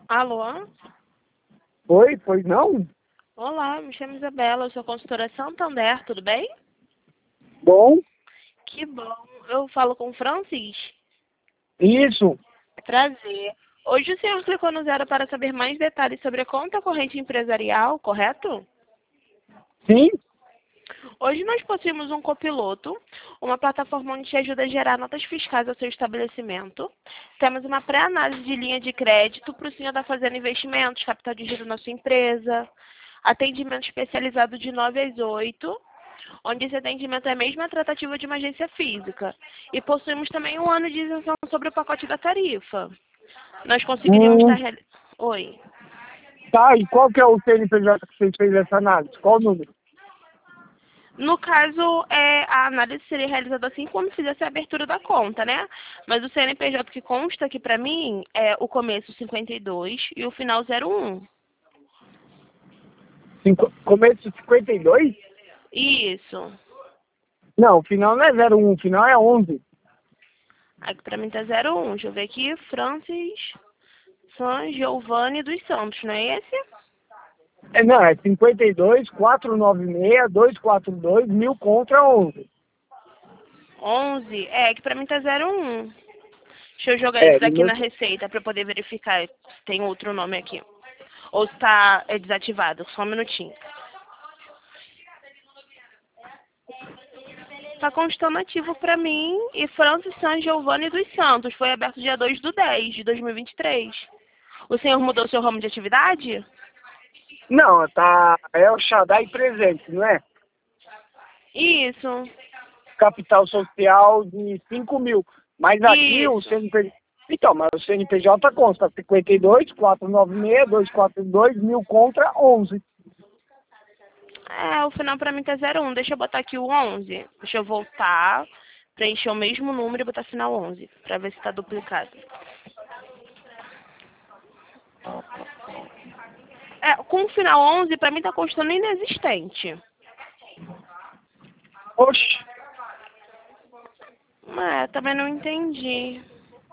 Alô? Oi, pois não? Olá, me chamo Isabela, eu sou consultora Santander, tudo bem? Bom, Que bom. Eu falo com o Francis? isso. Prazer. Hoje o senhor clicou no zero para saber mais detalhes sobre a conta corrente empresarial, correto? Sim? Hoje nós possuímos um copiloto, uma plataforma onde te ajuda a gerar notas fiscais ao seu estabelecimento. Temos uma pré-análise de linha de crédito para o senhor estar fazendo investimentos, capital de giro na sua empresa, atendimento especializado de 9 às 8, onde esse atendimento é mesmo a tratativa de uma agência física. E possuímos também um ano de isenção sobre o pacote da tarifa. Nós conseguiríamos estar... Oi. Tá, e qual que é o CNPJ que você fez essa análise? Qual o número? No caso, a análise seria realizada assim quando fizesse a abertura da conta, né? Mas o CNPJ que consta aqui para mim é o começo 52 e o final 01. Começo 52? Isso. Não, o final não é 01, o final é 11. Aqui para mim tá 01. Deixa eu ver aqui. Francis San Giovanni dos Santos, não é esse? Não, é 52, 496, 242, 1000 contra 11. 11. Aqui para mim tá 01. Deixa eu jogar É, isso daqui na receita para poder verificar se tem outro nome aqui. Ou se está desativado. Só um minutinho. Está constando ativo para mim e Francis San Giovanni dos Santos. Foi aberto dia 2/10 de 2023. O senhor mudou seu ramo de atividade? Não, tá, é o Shaddai Presente, não é? Isso. Capital social de 5.000. Mas aqui o Isso. CNPJ... Então, mas o CNPJ consta 52, 496, 242, 1000 contra 11. O final para mim tá 01. Deixa eu botar aqui o 11. Deixa eu voltar, preencher o mesmo número e botar final 11, para ver se está duplicado. Com o final 11, para mim tá constando inexistente. Oxe, Também não entendi.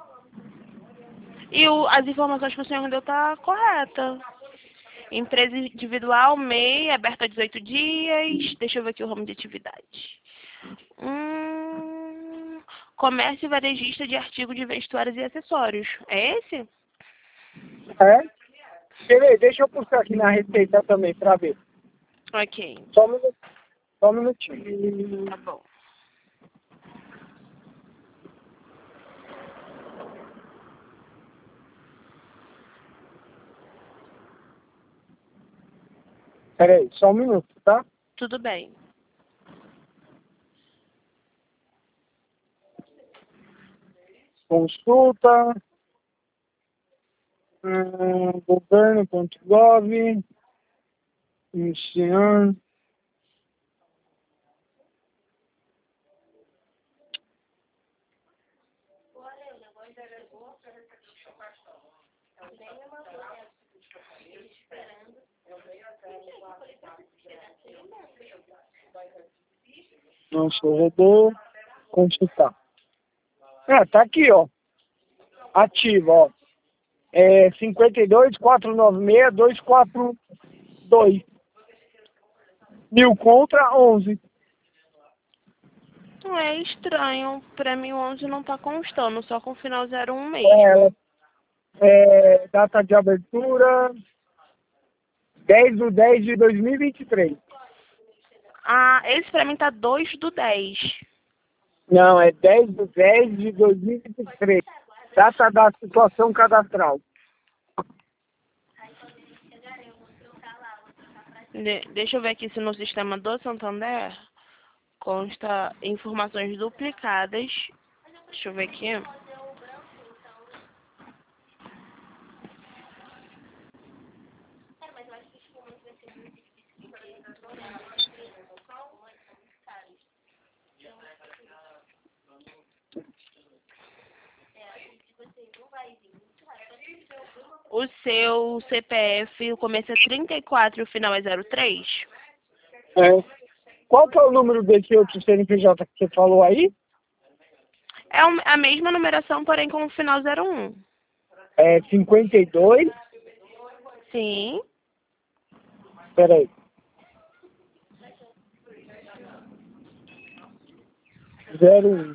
E as informações que o senhor deu tá correta. Empresa individual, MEI, aberta há 18 dias. Deixa eu ver aqui o ramo de atividade. Comércio varejista de artigos de vestuários e acessórios. É esse? é? Peraí, deixa eu puxar aqui na receita também pra ver. Ok. Só um minutinho. Tá bom. Peraí, só um minuto, tá? Tudo bem. Consulta, governo.gov, iniciar. Nossa, eu vou consultar. Tá aqui, ó. Ativo, ó. 52, 496, 242. 1000 contra 11. É estranho. Pra mim o 11 não tá constando, só com o final 01 mesmo. Data de abertura 10/10/2023. Esse pra mim tá 2/10. Não, é 10/10/2023. Data da situação cadastral. Deixa eu ver aqui se no sistema do Santander consta informações duplicadas. Deixa eu ver aqui. O seu CPF, o começo é 34 e o final é 03? É. Qual que é o número desse outro CNPJ que você falou aí? É a mesma numeração, porém com o final 01. 52, Sim. Peraí. 01.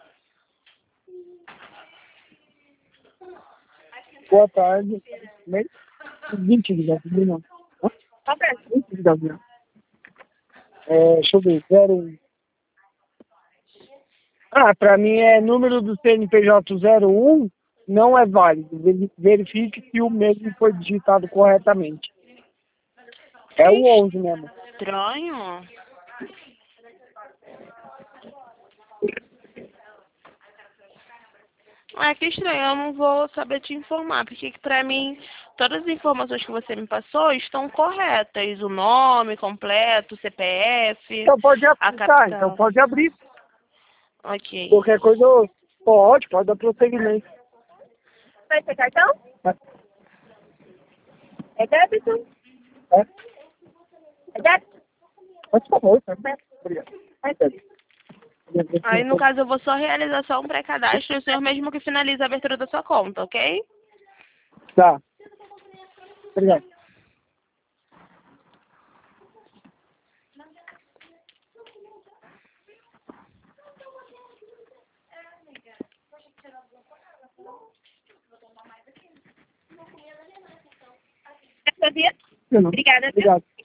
Boa tarde. 20 de gasolina. Tá perto. 20 de gasolina. Deixa eu ver. 01. Pra mim é número do CNPJ 01, não é válido. Verifique se o mesmo foi digitado corretamente. É o 11 mesmo. Estranho. Que estranho, eu não vou saber te informar, porque pra mim todas as informações que você me passou estão corretas. O nome completo, o CPF, Então pode a aplicar, então capital. pode abrir. Ok. Qualquer coisa pode dar prosseguimento. Vai ser cartão? É. É débito? É. É débito? Por favor, tá? Obrigado. É débito. Aí, no caso, eu vou só realizar só um pré-cadastro e o senhor mesmo que finaliza a abertura da sua conta, ok? Tá. Obrigado. Sabia? Não. Obrigada, viu? Obrigado.